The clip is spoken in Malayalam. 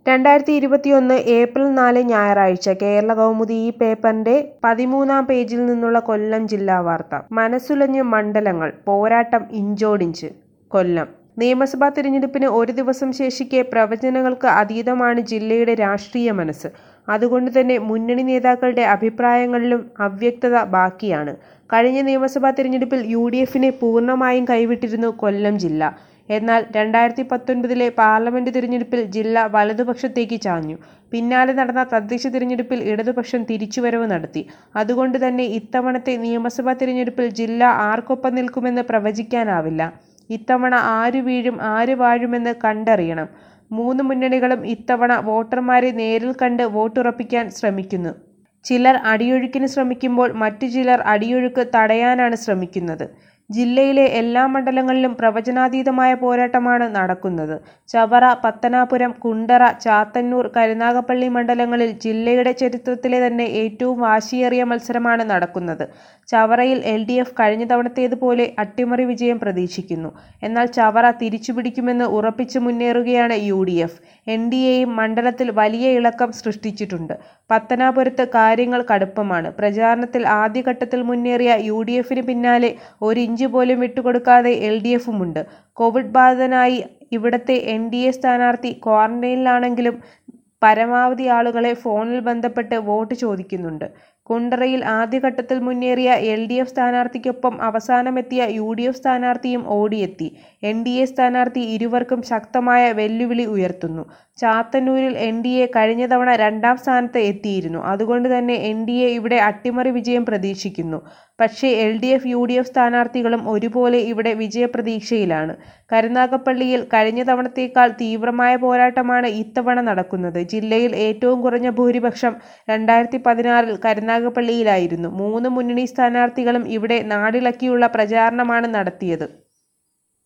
2021 ഏപ്രിൽ 4 ഞായറാഴ്ച കേരളകൗമുദി ഈ പേപ്പറിന്റെ 13-ാം പേജിൽ നിന്നുള്ള കൊല്ലം ജില്ലാ വാർത്ത. മനസ്സുലഞ്ഞ് മണ്ഡലങ്ങൾ, പോരാട്ടം ഇഞ്ചോടിഞ്ച്. കൊല്ലം നിയമസഭാ തിരഞ്ഞെടുപ്പിന് ഒരു ദിവസം ശേഷിക്കെ പ്രവചനങ്ങൾക്ക് അതീതമാണ് ജില്ലയുടെ രാഷ്ട്രീയ മനസ്സ്. അതുകൊണ്ടുതന്നെ മുന്നണി നേതാക്കളുടെ അഭിപ്രായങ്ങളിലും അവ്യക്തത ബാക്കിയാണ്. കഴിഞ്ഞ നിയമസഭാ തിരഞ്ഞെടുപ്പിൽ UDFനെ പൂർണ്ണമായും കൈവിട്ടിരുന്നു കൊല്ലം ജില്ല. എന്നാൽ 2019 പാർലമെന്റ് തിരഞ്ഞെടുപ്പിൽ ജില്ല വലതുപക്ഷത്തേക്ക് ചാഞ്ഞു. പിന്നാലെ നടന്ന തദ്ദേശ തിരഞ്ഞെടുപ്പിൽ ഇടതുപക്ഷം തിരിച്ചുവരവ് നടത്തി. അതുകൊണ്ടുതന്നെ ഇത്തവണത്തെ നിയമസഭാ തിരഞ്ഞെടുപ്പിൽ ജില്ല ആർക്കൊപ്പം നിൽക്കുമെന്ന് പ്രവചിക്കാനാവില്ല. ഇത്തവണ ആര് വീഴും ആര് വാഴുമെന്ന് കണ്ടറിയണം. മൂന്ന് മുന്നണികളും ഇത്തവണ വോട്ടർമാരെ നേരിൽ കണ്ട് വോട്ടുറപ്പിക്കാൻ ശ്രമിക്കുന്നു. ചിലർ അടിയൊഴുക്കിന് ശ്രമിക്കുമ്പോൾ മറ്റു ചിലർ അടിയൊഴുക്ക് തടയാനാണ് ശ്രമിക്കുന്നത്. ജില്ലയിലെ എല്ലാ മണ്ഡലങ്ങളിലും പ്രവചനാതീതമായ പോരാട്ടമാണ് നടക്കുന്നത്. ചവറ, പത്തനാപുരം, കുണ്ടറ, ചാത്തന്നൂർ, കരുനാഗപ്പള്ളി മണ്ഡലങ്ങളിൽ ജില്ലയുടെ ചരിത്രത്തിലെ തന്നെ ഏറ്റവും വാശിയേറിയ മത്സരമാണ് നടക്കുന്നത്. ചവറയിൽ LDF കഴിഞ്ഞ തവണത്തേതുപോലെ അട്ടിമറി വിജയം പ്രതീക്ഷിക്കുന്നു. എന്നാൽ ചവറ തിരിച്ചുപിടിക്കുമെന്ന് ഉറപ്പിച്ച് മുന്നേറുകയാണ് UDF. NDAയും മണ്ഡലത്തിൽ വലിയ ഇളക്കം സൃഷ്ടിച്ചിട്ടുണ്ട്. പത്തനാപുരത്ത് കാര്യങ്ങൾ കടുപ്പമാണ്. പ്രചാരണത്തിൽ ആദ്യഘട്ടത്തിൽ മുന്നേറിയ UDFന് പിന്നാലെ ഒരിഞ്ച് പോലും വിട്ടുകൊടുക്കാതെ LDFുമുണ്ട്. കോവിഡ് ബാധിതനായി ഇവിടത്തെ NDA സ്ഥാനാർത്ഥി ക്വാറന്റൈനിലാണെങ്കിലും പരമാവധി ആളുകളെ ഫോണിൽ ബന്ധപ്പെട്ട് വോട്ട് ചോദിക്കുന്നുണ്ട്. കുണ്ടറയിൽ ആദ്യഘട്ടത്തിൽ മുന്നേറിയ LDF സ്ഥാനാർത്ഥിക്കൊപ്പം അവസാനമെത്തിയ UDF സ്ഥാനാർത്ഥിയും ഓടിയെത്തി. NDA സ്ഥാനാർത്ഥി ഇരുവർക്കും ശക്തമായ വെല്ലുവിളി ഉയർത്തുന്നു. ചാത്തന്നൂരിൽ NDA കഴിഞ്ഞ തവണ 2ാം സ്ഥാനത്ത് എത്തിയിരുന്നു. അതുകൊണ്ട് തന്നെ NDA ഇവിടെ അട്ടിമറി വിജയം പ്രതീക്ഷിക്കുന്നു. പക്ഷേ LDF UDF സ്ഥാനാർത്ഥികളും ഒരുപോലെ ഇവിടെ വിജയപ്രതീക്ഷയിലാണ്. കരുനാഗപ്പള്ളിയിൽ കഴിഞ്ഞ തവണത്തേക്കാൾ തീവ്രമായ പോരാട്ടമാണ് ഇത്തവണ നടക്കുന്നത്. ജില്ലയിൽ ഏറ്റവും കുറഞ്ഞ ഭൂരിപക്ഷം 2016 കരുനാഗപ്പള്ളിയിലായിരുന്നു. മൂന്ന് മുന്നണി സ്ഥാനാർത്ഥികളും ഇവിടെ നാടിളക്കിയുള്ള പ്രചാരണമാണ് നടത്തിയത്.